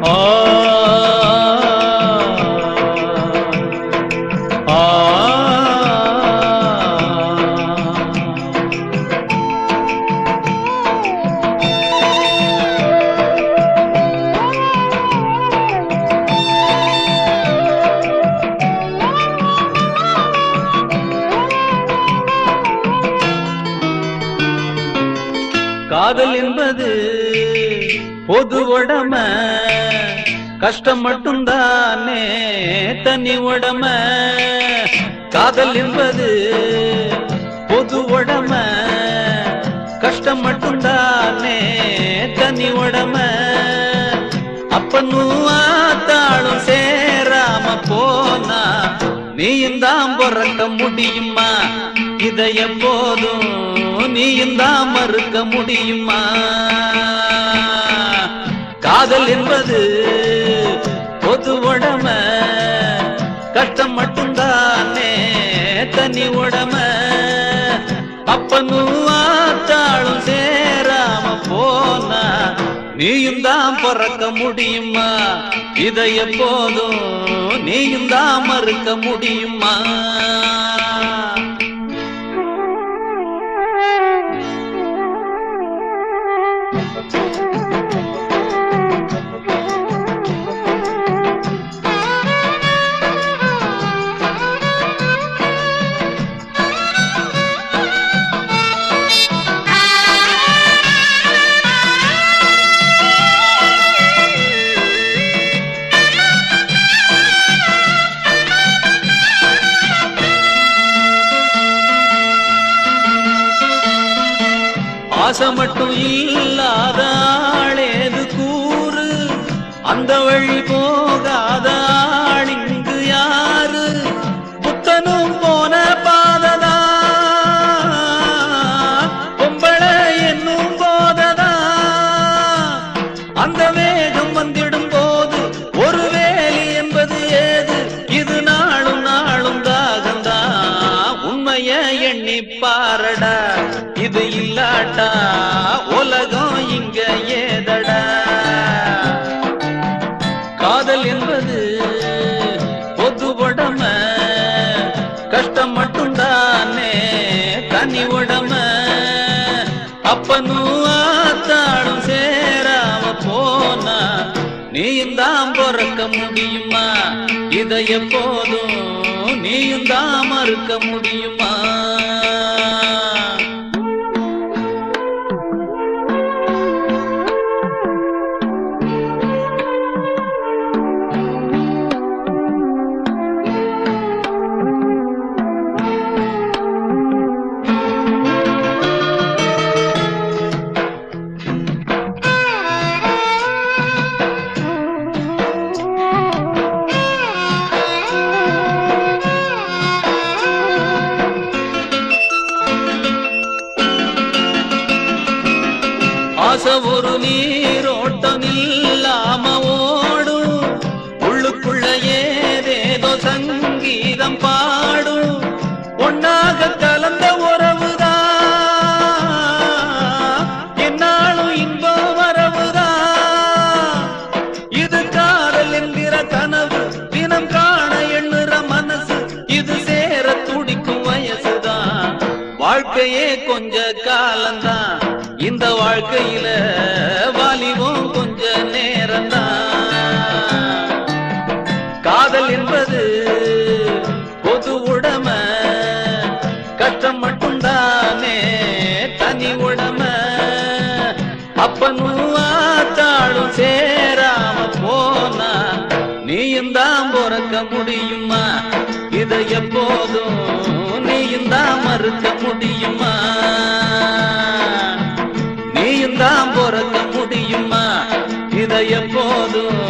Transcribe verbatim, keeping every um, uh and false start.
ஆ ஆ காதல் என்பது பொது உடம, கஷ்டம் மட்டும்தானே தனி உடம. காதல் என்பது பொது உடம, கஷ்டம் மட்டும்தானே தனி உடம. அப்பனும் ஆத்தாளும் சேராம போனா நீயும் தான் பிறக்க முடியுமா? இதை எப்போதும் நீயும் தான் மறுக்க முடியுமா? காதல் என்பது பொது உடம, கஷ்டம் மட்டும்தானே தனி உடம. அப்பனும் ஆத்தாளும் சேராம போனா நீயும் தான் பிறக்க முடியுமா? இதை எப்போதும் நீயும் தான் மறுக்க முடியுமா? ஆசை மட்டும் இல்லாத ஆளேது கூறு, அந்த வழி போகாத ஆள் இங்கு யாரு? புத்தனும் போன பாததா, பொம்பளை என்னும் போததா. அந்த வேகம் வந்திடும் போது ஒரு வேலி என்பது ஏது? இது நாளும் நாளும் தாகந்தா, உண்மைய எண்ணி பாரடா. இது இல்லாட்டா உலகம் இங்க ஏதடா. காதல் என்பது பொது உடம, கஷ்டம் மட்டும்தானே தனி உடம. அப்பனும் ஆத்தாளும் சேராம போனா நீயும் தான் பிறக்க முடியுமா? இதை எப்போதும் நீயும் தான் மறுக்க முடியுமா? ஆசை ஒரு நீரோட்டம் இல்லாம ஓடும், உள்ளுக்குள்ள ஏதேதோ சங்கீதம் பாடும். ஒன்னாக கலந்த உறவுதான் என்னாலும் இன்பம் வரவுதான். இது காதல் என்கிற கனவு, தினம் காண எண்ணுற மனசு, இது சேர துடிக்கும் வயசுதான். வாழ்க்கையே கொஞ்ச காலம்தான், இந்த வாழ்க்கையில வாலிபம் கொஞ்ச நேரம்தான். காதல் என்பது பொது உடம, கஷ்டம் மட்டும்தானே தனி உடம. அப்பனும் ஆத்தாளும் சேராம போனா நீயும் தான் பிறக்க முடியுமா? இதை எப்போதும் நீயும் தான் மறுக்க முடியுமா? நீயும் தான் பிறக்க முடியுமா? இதை எப்போதும்